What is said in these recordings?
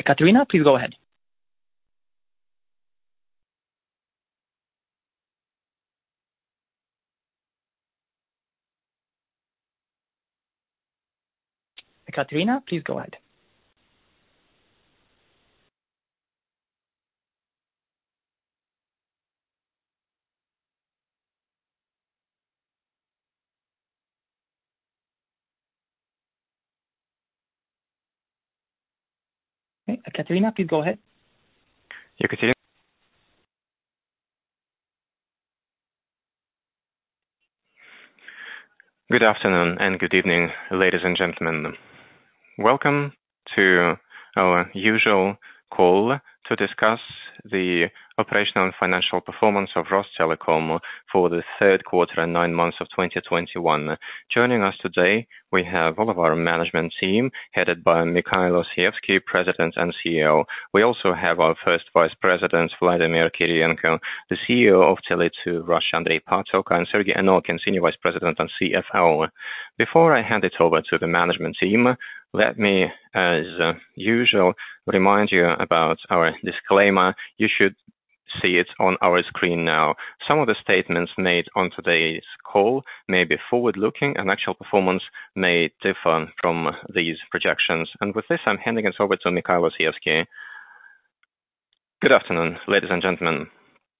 Ekaterina, please go ahead. Ekaterina, please go ahead. Okay, Ekaterina, please go ahead. Ekaterina. Good afternoon and good evening, ladies and gentlemen. Welcome to our usual call to discuss the operational and financial performance of Rostelecom for the third quarter and 9 months of 2021. Joining us today, we have all of our management team headed by Mikhail Osievsky, President and CEO. We also have our first Vice President, Vladimir Kirienko, the CEO of Tele2 Russia, Andrei Patok, and Sergey Enolkin, Senior Vice President and CFO. Before I hand it over to the management team, let me, as usual, remind you about our disclaimer. You should see it on our screen now. Some of the statements made on today's call may be forward-looking and actual performance may differ from these projections. And with this, I'm handing it over to Mikhail Osievsky. Good afternoon, ladies and gentlemen.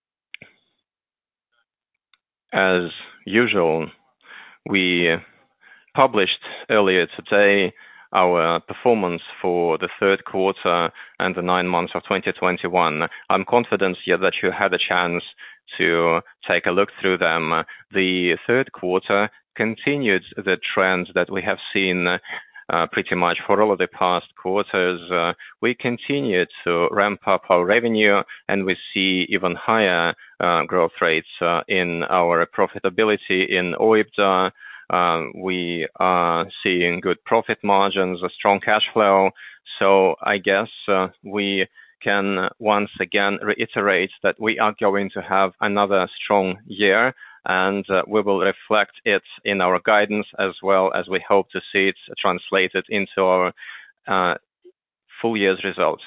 As usual, we published earlier today our performance for the third quarter and the 9 months of 2021. I'm confident that you had a chance to take a look through them. The third quarter continued the trends that we have seen pretty much for all of the past quarters. We continued to ramp up our revenue and we see even higher growth rates in our profitability in OIBDA. We are seeing good profit margins, a strong cash flow. So I guess we can once again reiterate that we are going to have another strong year, and we will reflect it in our guidance as well as we hope to see it translated into our full year's results.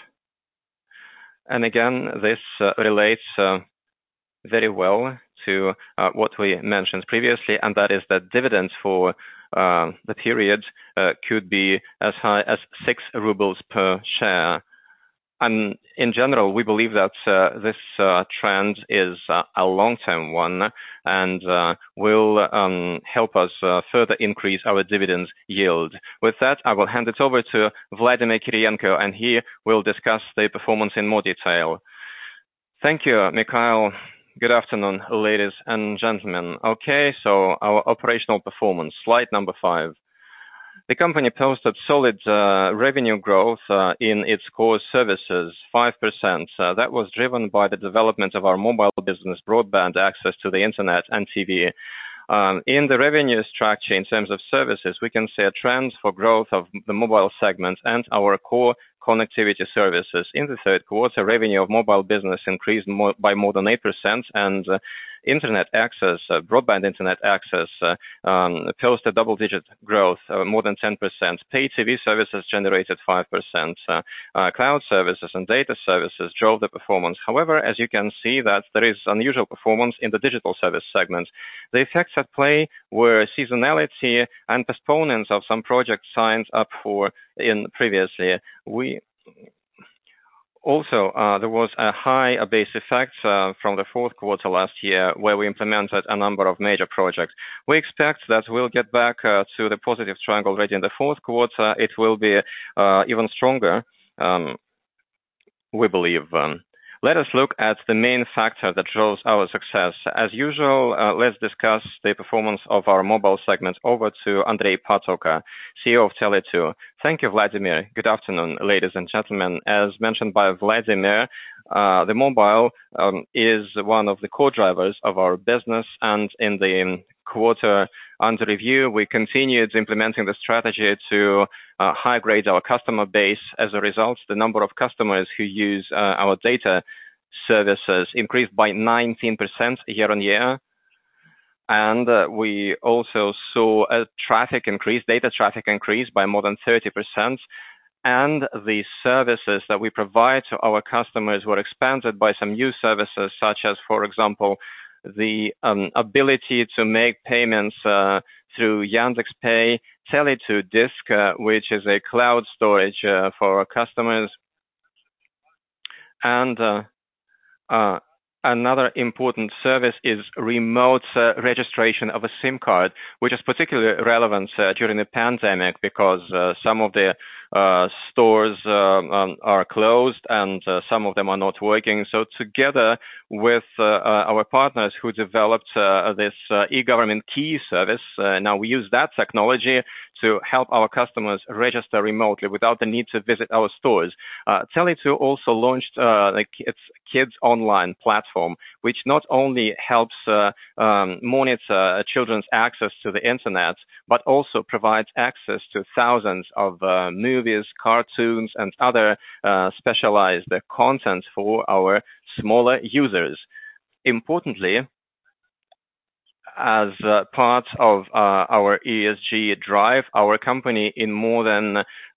And again, this relates very well to what we mentioned previously, and that is that dividends for the period could be as high as 6 rubles per share. And in general, we believe that this trend is a long-term one and will help us further increase our dividends yield. With that, I will hand it over to Vladimir Kirienko, and he will discuss the performance in more detail. Thank you, Mikhail. Good afternoon, ladies and gentlemen. Okay, so our operational performance, slide number 5. The company posted solid revenue growth in its core services, 5%. That was driven by the development of our mobile business, broadband access to the internet and TV. In the revenue structure, in terms of services, we can see a trend for growth of the mobile segment and our core connectivity services. In the third quarter, revenue of mobile business increased by more than 8%, and internet access, broadband internet access, posted double-digit growth, more than 10%. Pay TV services generated 5%. Cloud services and data services drove the performance. However, as you can see, that there is unusual performance in the digital service segment. The effects at play were seasonality and postponements of some projects signed up for in previously. Also, there was a high base effect from the fourth quarter last year where we implemented a number of major projects. We expect that we'll get back to the positive trend already in the fourth quarter. It will be even stronger, we believe. Let us look at the main factor that drove our success. As usual, let's discuss the performance of our mobile segment. Over to Andrei Patok, CEO of Tele2. Thank you, Vladimir. Good afternoon, ladies and gentlemen. As mentioned by Vladimir, the mobile is one of the core drivers of our business, and in the quarter under review, we continued implementing the strategy to high-grade our customer base. As a result, the number of customers who use our data services increased by 19% year-on-year. And we also saw a data traffic increase by more than 30%. and the services that we provide to our customers were expanded by some new services, such as, for example, the ability to make payments through Yandex Pay, Tele2 Disk, which is a cloud storage for our customers, and another important service is remote registration of a SIM card, which is particularly relevant during the pandemic because some of the stores are closed and some of them are not working. So together with our partners who developed this e-government key service, now we use that technology to help our customers register remotely without the need to visit our stores. Tele2 also launched its Kids Online platform, which not only helps monitor children's access to the internet, but also provides access to thousands of movies, cartoons, and other specialized content for our smaller users. Importantly, as part of our ESG drive, our company in more than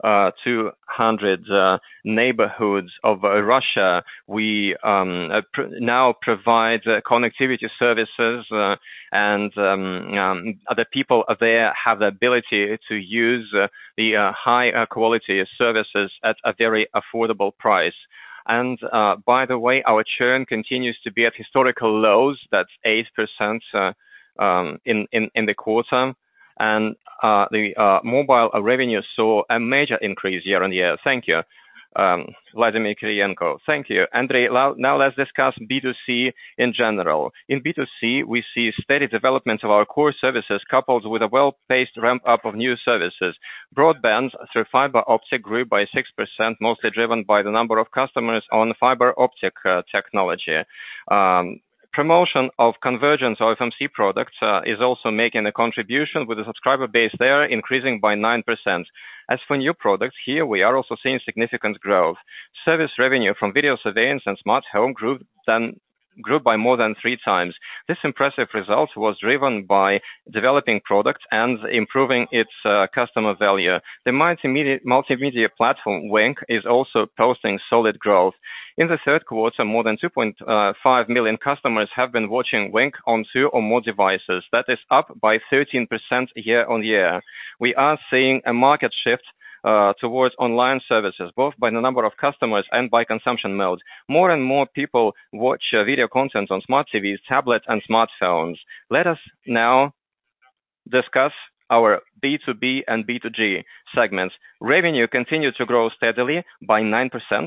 200 neighborhoods of Russia, we now provide connectivity services and the people there have the ability to use the high quality services at a very affordable price. And by the way, our churn continues to be at historical lows. That's 8%. In the quarter, and the mobile revenue saw a major increase year on year. Thank you, Vladimir Kiriyenko. Thank you, Andrei. Now let's discuss B2C in general. In B2C, we see steady development of our core services coupled with a well-paced ramp-up of new services. Broadband through fiber optic grew by 6%, mostly driven by the number of customers on fiber optic technology. Promotion of convergence or FMC products is also making a contribution, with the subscriber base there increasing by 9%. As for new products, here we are also seeing significant growth. Service revenue from video surveillance and smart home grew by more than 3 times. This impressive result was driven by developing products and improving its customer value. The multimedia platform Wink is also posting solid growth. In the third quarter, more than 2.5 million customers have been watching Wink on 2 or more devices. That is up by 13% year on year. We are seeing a market shift towards online services, both by the number of customers and by consumption mode. More and more people watch video content on smart TVs, tablets, and smartphones. Let us now discuss our B2B and B2G segments. Revenue continued to grow steadily by 9%.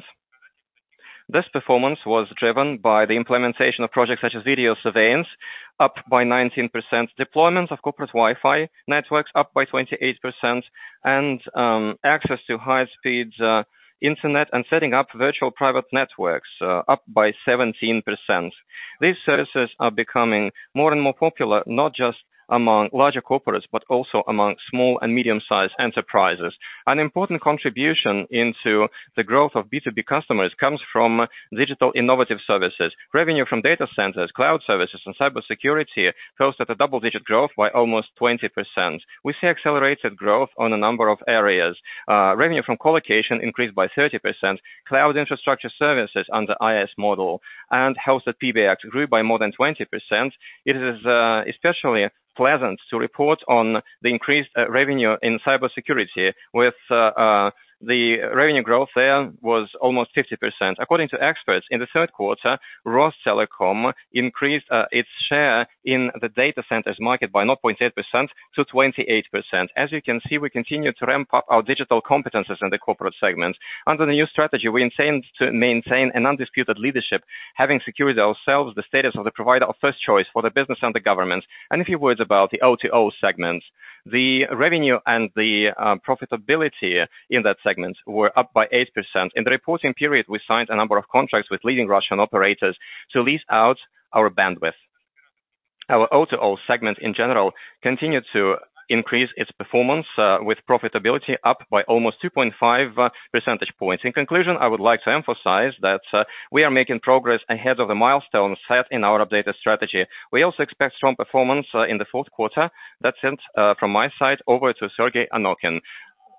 This performance was driven by the implementation of projects such as video surveillance, up by 19%, deployment of corporate Wi-Fi networks up by 28%, and access to high-speed internet and setting up virtual private networks up by 17%. These services are becoming more and more popular, not just among larger corporates, but also among small and medium-sized enterprises. An important contribution into the growth of B2B customers comes from digital innovative services. Revenue from data centers, cloud services, and cybersecurity posted a double-digit growth by almost 20%. We see accelerated growth on a number of areas. Revenue from colocation increased by 30%. Cloud infrastructure services under IaaS model and hosted PBX grew by more than 20%. It is especially pleasant to report on the increased revenue in cybersecurity, with the revenue growth there was almost 50%. According to experts, in the third quarter, Rostelecom increased its share in the data centers market by 0.8% to 28%. As you can see, we continue to ramp up our digital competences in the corporate segment. Under the new strategy, we intend to maintain an undisputed leadership, having secured ourselves the status of the provider of first choice for the business and the government. And a few words about the O2O segment. The revenue and the profitability in that segment were up by 8%. In the reporting period, we signed a number of contracts with leading Russian operators to lease out our bandwidth. Our O2O segment in general continued to increase its performance with profitability up by almost 2.5 percentage points. In conclusion, I would like to emphasize that we are making progress ahead of the milestones set in our updated strategy. We also expect strong performance in the fourth quarter. That's it from my side. Over to Sergei Anokin.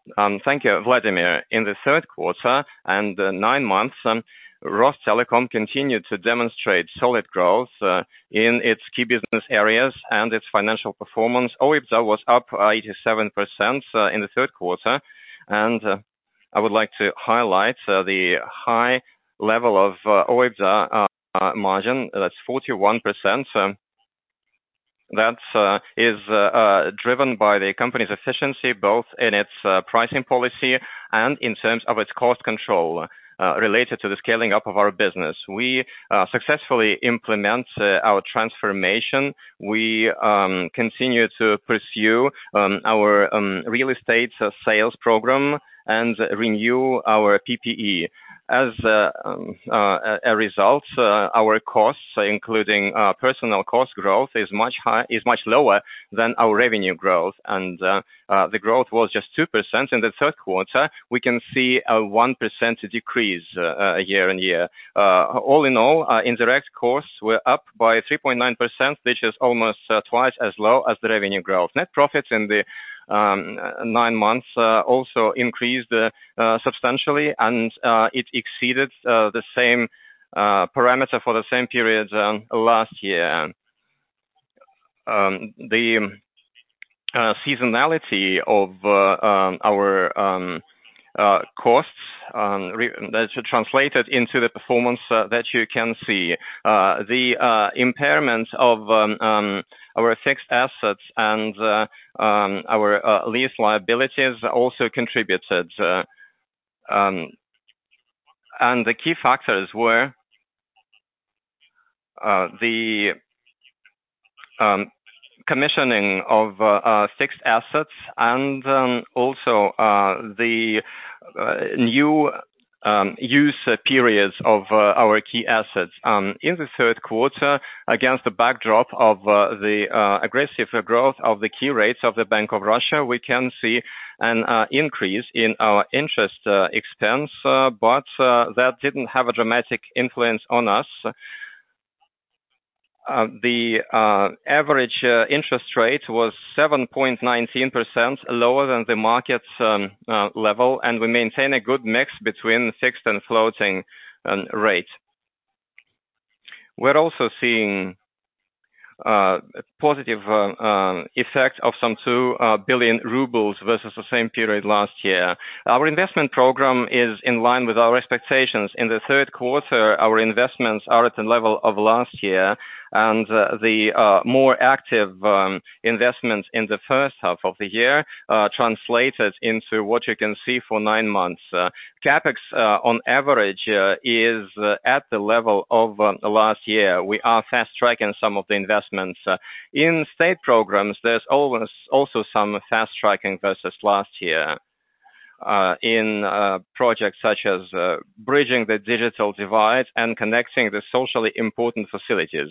Thank you, Vladimir. In the third quarter and 9 months, Rostelecom continued to demonstrate solid growth in its key business areas and its financial performance. OIBDA was up 87% in the third quarter, and I would like to highlight the high level of OIBDA margin. That's 41%. That is driven by the company's efficiency, both in its pricing policy and in terms of its cost control related to the scaling up of our business. We successfully implement our transformation. We continue to pursue our real estate sales program and renew our PPE. As a result, our costs, including personnel cost growth, is much lower than our revenue growth, and the growth was just 2% in the third quarter. We can see a 1% decrease year on year. All in all, indirect costs were up by 3.9%, which is almost twice as low as the revenue growth. Net profits in the 9 months also increased substantially, and it exceeded the same parameter for the same period last year. The seasonality of our costs that translated into the performance that you can see. The impairment of our fixed assets and our lease liabilities also contributed. And the key factors were the commissioning of fixed assets and also the new use periods of our key assets. In the third quarter, against the backdrop of the aggressive growth of the key rates of the Bank of Russia, we can see an increase in our interest expense, but that didn't have a dramatic influence on us. The average interest rate was 7.19%, lower than the market's level, and we maintain a good mix between fixed and floating rate. We're also seeing a positive effect of some 2 billion rubles versus the same period last year. Our investment program is in line with our expectations. In the third quarter, our investments are at the level of last year, and the more active investments in the first half of the year translated into what you can see for 9 months. Capex on average is at the level of last year. We are fast-tracking some of the investments. In state programs, there's always also some fast-tracking versus last year. In projects such as bridging the digital divide and connecting the socially important facilities.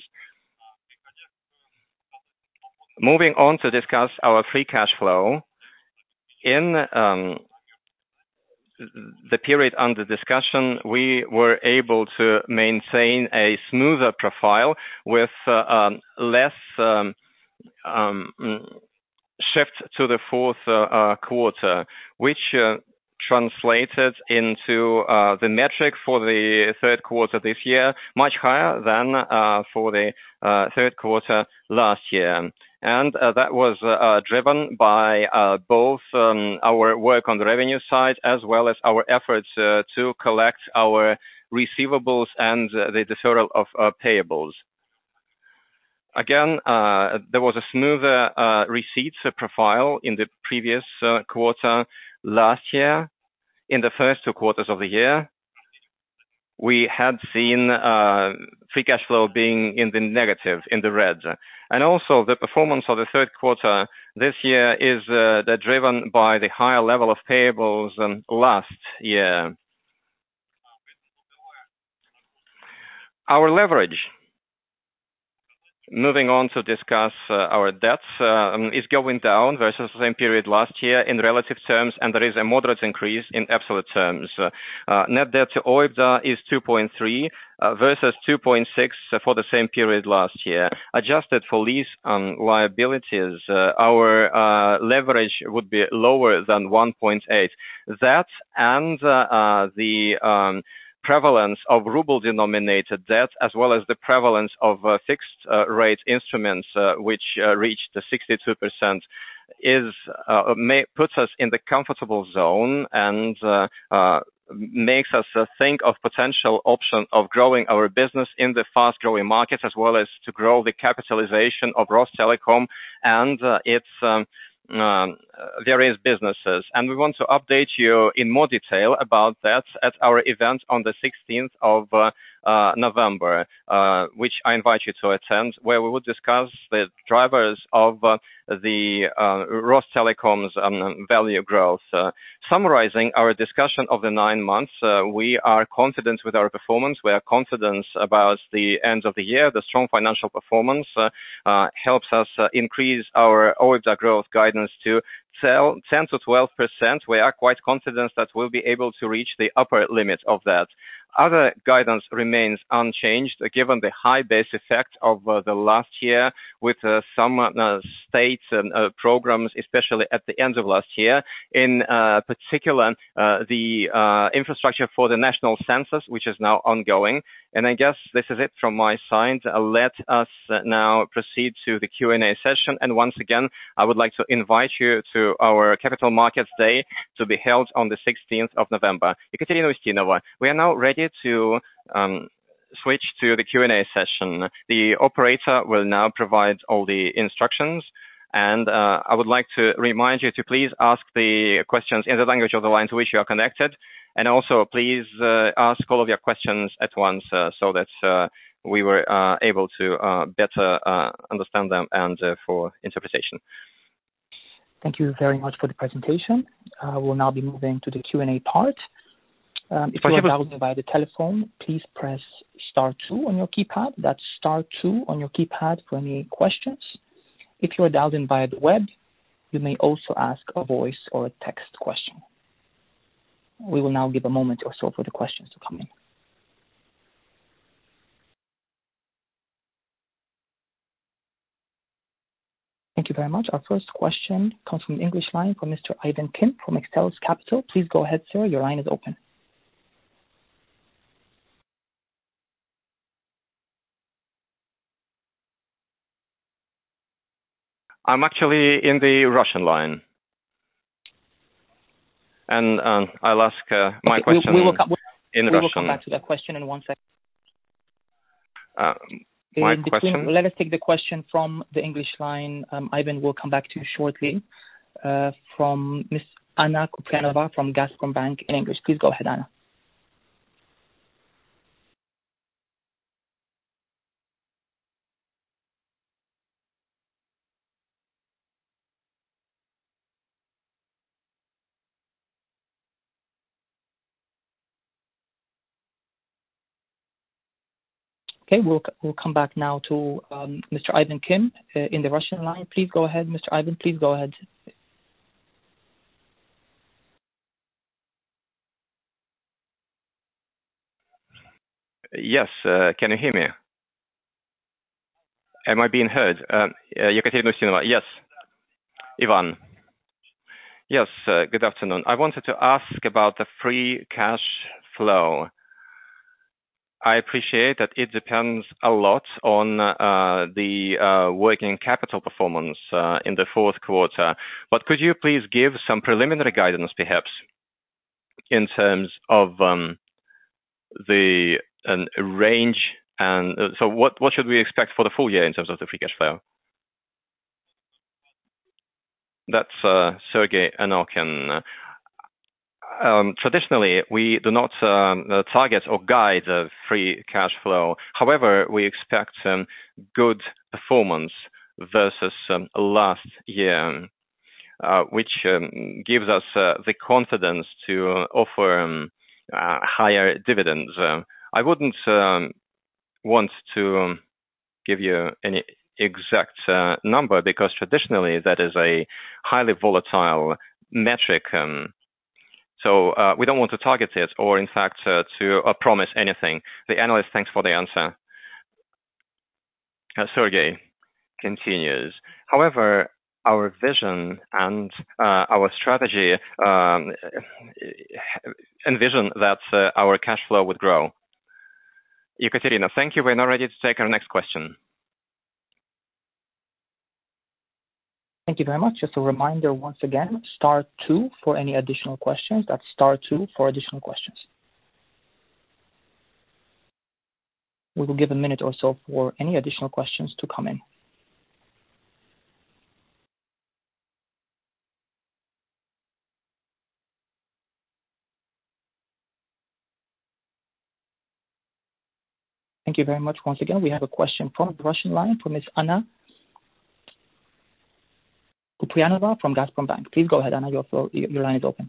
Moving on to discuss our free cash flow. In the period under discussion, we were able to maintain a smoother profile with less shift to the fourth quarter, which translated into the metric for the third quarter this year, much higher than for the third quarter last year. And that was driven by both our work on the revenue side as well as our efforts to collect our receivables and the deferral of payables. Again, there was a smoother receipts profile in the previous quarter last year. In the first 2 quarters of the year, we had seen free cash flow being in the negative, in the red. And also the performance of the third quarter this year is driven by the higher level of payables last year. Our leverage moving on to discuss our debts is going down versus the same period last year in relative terms, and there is a moderate increase in absolute terms. Net debt to OIBDA is 2.3 versus 2.6 for the same period last year. Adjusted for lease liabilities, our leverage would be lower than 1.8. That and the prevalence of ruble-denominated debt, as well as the prevalence of fixed-rate instruments, which reached 62%, puts us in the comfortable zone and makes us think of potential option of growing our business in the fast-growing markets, as well as to grow the capitalization of Rostelecom and its various businesses. And we want to update you in more detail about that at our event on the 16th of November, which I invite you to attend, where we will discuss the drivers of the Rostelecom's value growth. Summarizing our discussion of the 9 months, we are confident with our performance. We are confident about the end of the year. The strong financial performance helps us increase our OIBDA growth guidance to 10 to 12%. We are quite confident that we'll be able to reach the upper limit of that. Other guidance remains unchanged, given the high base effect of the last year with some state programs, especially at the end of last year. In particular, the infrastructure for the national census, which is now ongoing. And I guess this is it from my side. Let us now proceed to the Q&A session. And once again, I would like to invite you to our Capital Markets Day to be held on the 16th of November. Ekaterina Ustinova, we are now ready to switch to the Q&A session. The operator will now provide all the instructions. And I would like to remind you to please ask the questions in the language of the line to which you are connected. And also, please ask all of your questions at once so that we were able to better understand them and for interpretation. Thank you very much for the presentation. We'll now be moving to the Q&A part. If you are dialed in by the telephone, please press *2 on your keypad. That's *2 on your keypad for any questions. If you are dialed in via the web, you may also ask a voice or a text question. We will now give a moment or so for the questions to come in. Thank you very much. Our first question comes from the English line from Mr. Ivan Kim from Excellis Capital. Please go ahead, sir. Your line is open. I'm actually in the Russian line. And I'll ask my question in Russian. We will come back to that question in 1 second. Question? Let us take the question from the English line. Ivan will come back to you shortly from Ms. Anna Kuprianova from Gazprombank in English. Please go ahead, Anna. Okay, we'll come back now to Mr. Ivan Kim in the Russian line. Please go ahead, Mr. Ivan. Please go ahead. Yes, can you hear me? Am I being heard? Ekaterina Ustinova. Yes. Ivan. Yes, good afternoon. I wanted to ask about the free cash flow. I appreciate that it depends a lot on the working capital performance in the fourth quarter. But could you please give some preliminary guidance, perhaps, in terms of the range? And so what should we expect for the full year in terms of the free cash flow? That's Sergei Anokin. Traditionally, we do not target or guide free cash flow. However, we expect good performance versus last year, which gives us the confidence to offer higher dividends. I wouldn't want to give you any exact number because traditionally that is a highly volatile metric. So we don't want to target it or, in fact, to promise anything. The analyst, thanks for the answer. Sergey continues. However, our vision and our strategy envision that our cash flow would grow. Ekaterina, thank you. We're now ready to take our next question. Thank you very much. Just a reminder once again, *2 for any additional questions. That's *2 for additional questions. We will give a minute or so for any additional questions to come in. Thank you very much once again. We have a question from the Russian line from Ms. Anna Kupriyanova from Gazprom Bank. Please go ahead, Anna. Your line is open.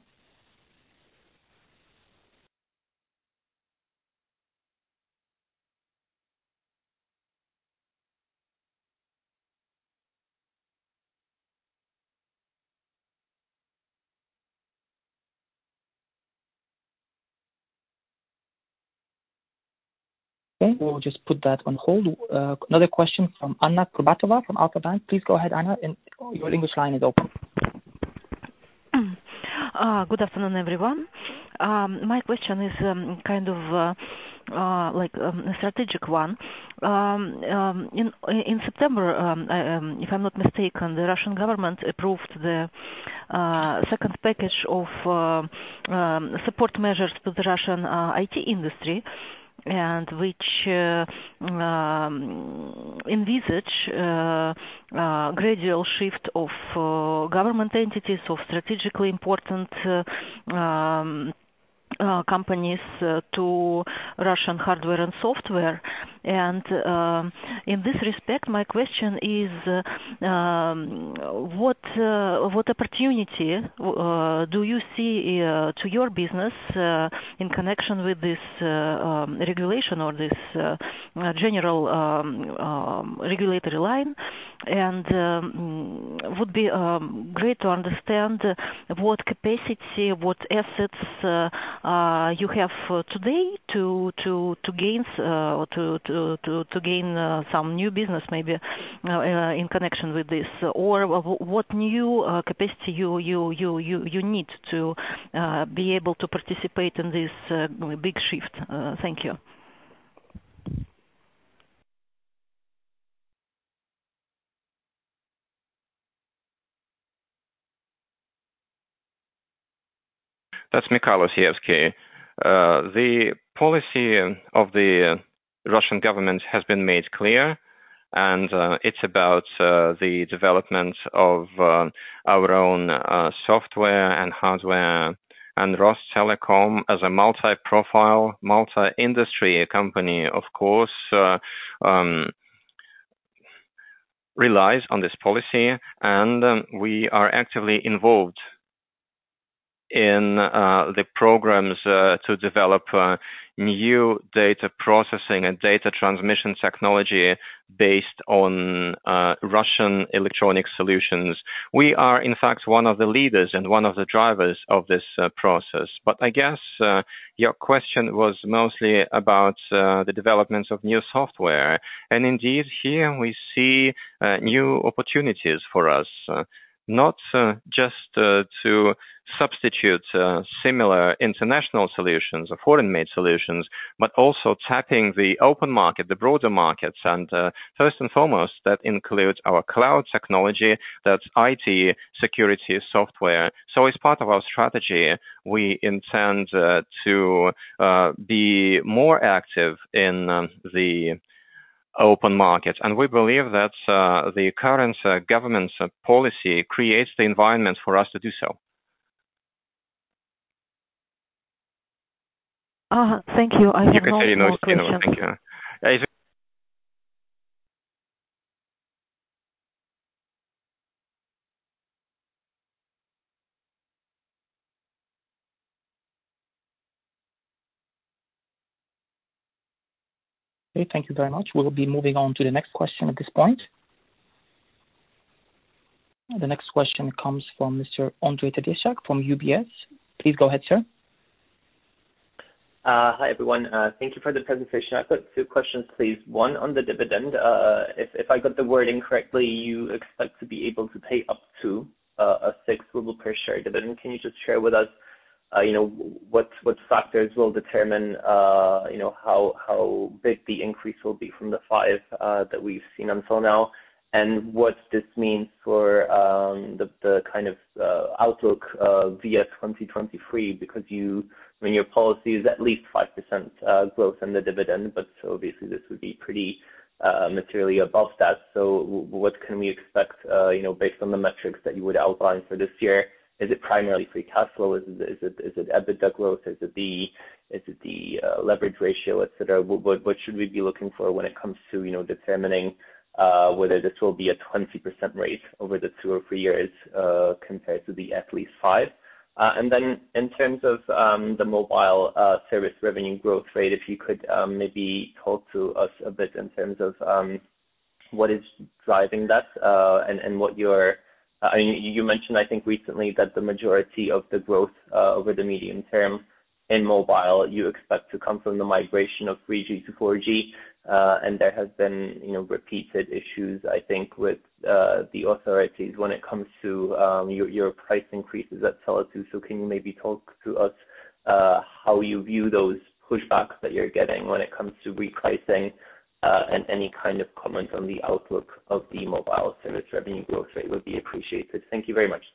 Okay, we'll just put that on hold. Another question from Anna Kurbatova from Alpha Bank. Please go ahead, Anna, and your English line is open. Good afternoon, everyone. My question is kind of like a strategic one. In September, if I'm not mistaken, the Russian government approved the second package of support measures to the Russian IT industry, and which envisage gradual shift of government entities, of strategically important companies to Russian hardware and software. And in this respect, my question is, what opportunity do you see to your business in connection with this regulation or this general regulatory line? And would be great to understand what capacity, what assets you have today to gain to gain some new business, maybe in connection with this, or what new capacity you need to be able to participate in this big shift. Thank you. That's Mikhailo Sievsky. The policy of the Russian government has been made clear, and it's about the development of our own software and hardware. And Rostelecom, as a multi-profile, multi-industry company, of course, relies on this policy, and we are actively involved in the programs to develop new data processing and data transmission technology based on Russian electronic solutions. We are, in fact, one of the leaders and one of the drivers of this process. But I guess your question was mostly about the development of new software. And indeed, here we see new opportunities for us. Not just to substitute similar international solutions or foreign-made solutions, but also tapping the open market, the broader markets. And first and foremost, that includes our cloud technology, that's IT, security, software. So as part of our strategy, we intend to be more active in the open market. And we believe that the current government's policy creates the environment for us to do so. Thank you. I have no more questions. Thank you. Okay, thank you very much. We'll be moving on to the next question at this point. The next question comes from Mr. Ondrej Cabejšek from UBS. Please go ahead, sir. Hi, everyone. Thank you for the presentation. I've got two questions, please. One on the dividend. If I got the wording correctly, you expect to be able to pay up to a 6 ruble per share dividend. Can you just share with us, what factors will determine, how big the increase will be from the 5 that we've seen until now, and what this means for the kind of outlook via 2023, because your policy is at least 5% growth in the dividend, but so obviously this would be pretty materially above that. So what can we expect, based on the metrics that you would outline for this year? Is it primarily free cash flow? Is it EBITDA growth? Is it the leverage ratio, et cetera? What should we be looking for when it comes to, determining whether this will be a 20% rate over the 2 or 3 years compared to the at least 5? And then in terms of the mobile service revenue growth rate, if you could maybe talk to us a bit in terms of what is driving that, and what you mentioned, I think, recently that the majority of the growth over the medium term in mobile you expect to come from the migration of 3G to 4G, and there has been, repeated issues, I think, with the authorities when it comes to your price increases at Tele2. So can you maybe talk to us how you view those pushbacks that you're getting when it comes to repricing, and any kind of comment on the outlook of the mobile service revenue growth rate would be appreciated. Thank you very much.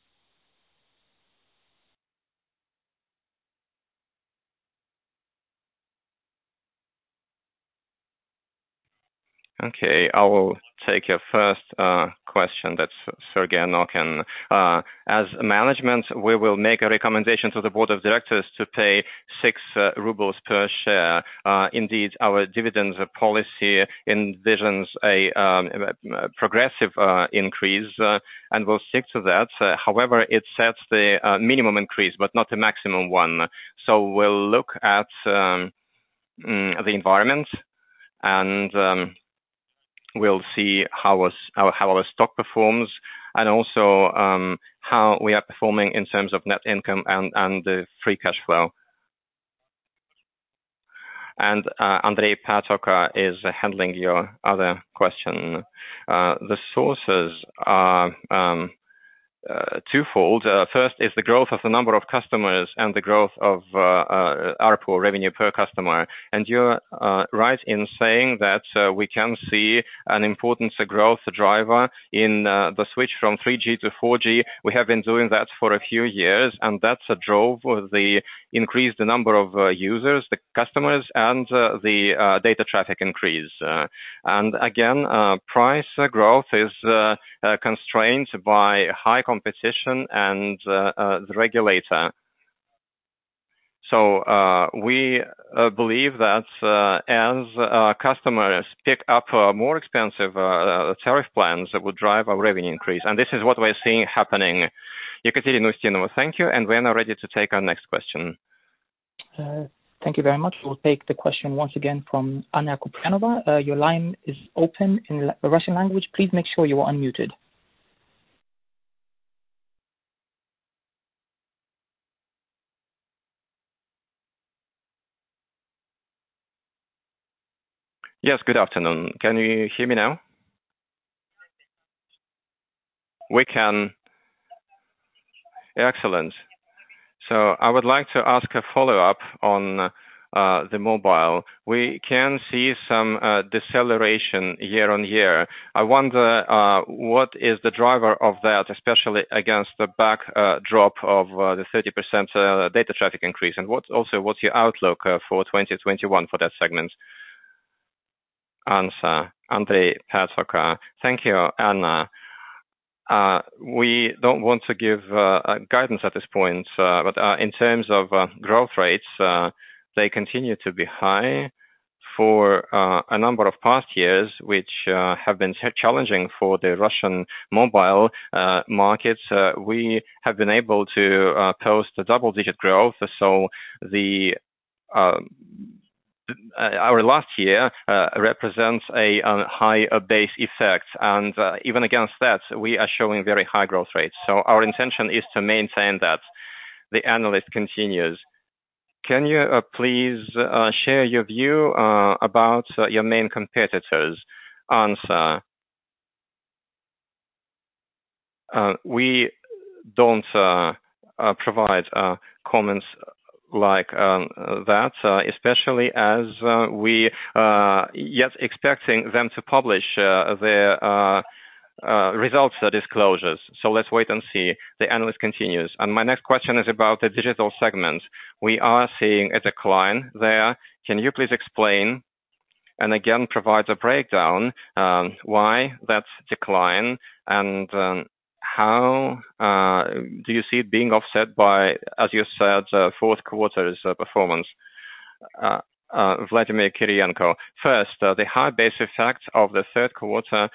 Okay, I will take your first question. That's Sergei Anokin. As management, we will make a recommendation to the board of directors to pay 6 rubles per share. Indeed, our dividends policy envisions a progressive increase, and we'll stick to that. However, it sets the minimum increase, but not the maximum one. So we'll look at the environment, and we'll see how our stock performs, and also how we are performing in terms of net income and the free cash flow. And Andrei Patok is handling your other question. The sources are twofold. First is the growth of the number of customers and the growth of ARPU, revenue per customer. And you're right in saying that we can see an important growth driver in the switch from 3G to 4G. We have been doing that for a few years, and that's drove the increased number of users, the customers, and the data traffic increase. And again, price growth is constrained by high competition and the regulator. So we believe that as customers pick up more expensive tariff plans, that will drive our revenue increase. And this is what we're seeing happening. Ekaterina Ustinova, thank you. And we're now ready to take our next question. Thank you very much. We'll take the question once again from Anna Kuprianova. Your line is open in Russian language. Please make sure you are unmuted. Yes, good afternoon. Can you hear me now? We can. Excellent. So I would like to ask a follow-up on the mobile. We can see some deceleration year on year. I wonder what is the driver of that, especially against the backdrop of the 30% data traffic increase, and what's your outlook for 2021 for that segment? Answer, Andrei Patok. Thank you, Anna. We don't want to give guidance at this point, but in terms of growth rates, they continue to be high for a number of past years, which have been challenging for the Russian mobile markets. We have been able to post a double-digit growth, so the our last year represents a high base effect, and even against that, we are showing very high growth rates. So our intention is to maintain that. The analyst continues. Can you please share your view about your main competitors? Answer. We don't provide comments like that, especially as we yet expecting them to publish their results disclosures. So let's wait and see. The analyst continues. And my next question is about the digital segment. We are seeing a decline there. Can you please explain and again provide a breakdown why that decline and how do you see it being offset by, as you said, fourth quarter's performance? Vladimir Kirienko. First, the high base effect of the third quarter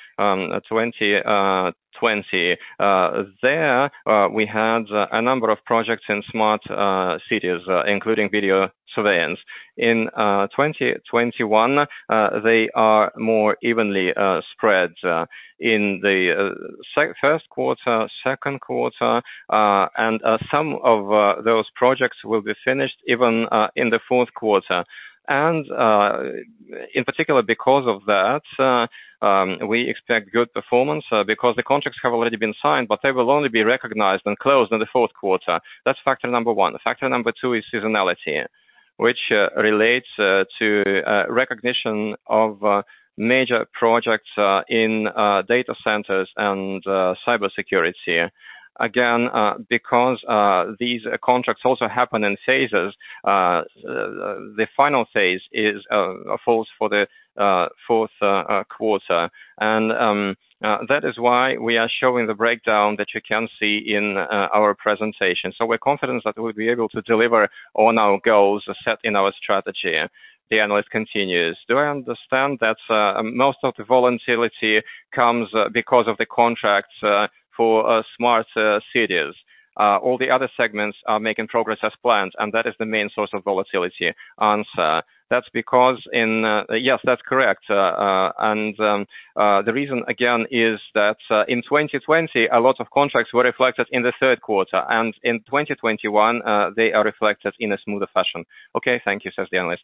2020. There we had a number of projects in smart cities, including video surveillance. In 2021, they are more evenly spread in the first quarter, second quarter, and some of those projects will be finished even in the fourth quarter. And in particular, because of that, we expect good performance because the contracts have already been signed, but they will only be recognized and closed in the fourth quarter. That's factor number one. Factor number two is seasonality, which relates to recognition of major projects in data centers and cybersecurity. Again, because these contracts also happen in phases, the final phase is falls for the fourth quarter. And that is why we are showing the breakdown that you can see in our presentation. So we're confident that we'll be able to deliver on our goals set in our strategy. The analyst continues. Do I understand that most of the volatility comes because of the contracts for smart cities? All the other segments are making progress as planned, and that is the main source of volatility. Answer. That's because yes, that's correct. And the reason, again, is that in 2020, a lot of contracts were reflected in the third quarter, and in 2021, they are reflected in a smoother fashion. Okay, thank you, says the analyst.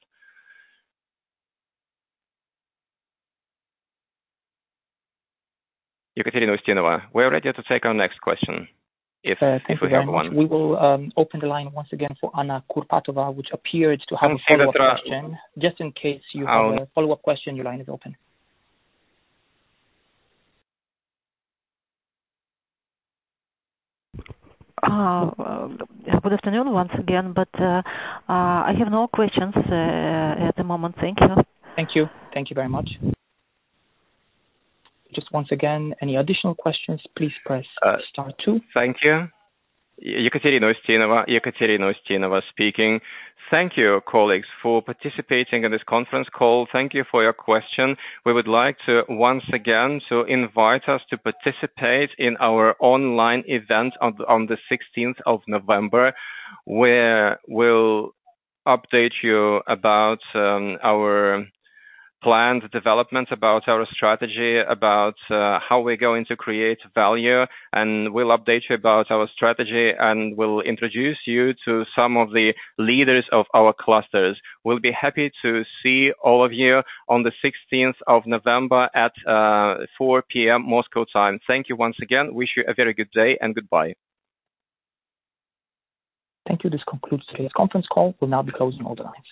Ekaterina Ustinova, we're ready to take our next question. If we have one. We will open the line once again for Anna Kurpatova, which appeared to have a follow-up question. Just in case you have a follow-up question, your line is open. Good afternoon once again, but I have no questions at the moment. Thank you. Thank you. Thank you very much. Just once again, any additional questions, please press star 2. Thank you. Ekaterina Ustinova speaking. Thank you, colleagues, for participating in this conference call. Thank you for your question. We would like to once again to invite us to participate in our online event on the 16th of November, where we'll update you about our planned development, about our strategy, about how we're going to create value, and we'll update you about our strategy and we'll introduce you to some of the leaders of our clusters. We'll be happy to see all of you on the 16th of November at 4 p.m. Moscow time. Thank you once again. Wish you a very good day and goodbye. Thank you. This concludes today's conference call. We'll now be closing all the lines.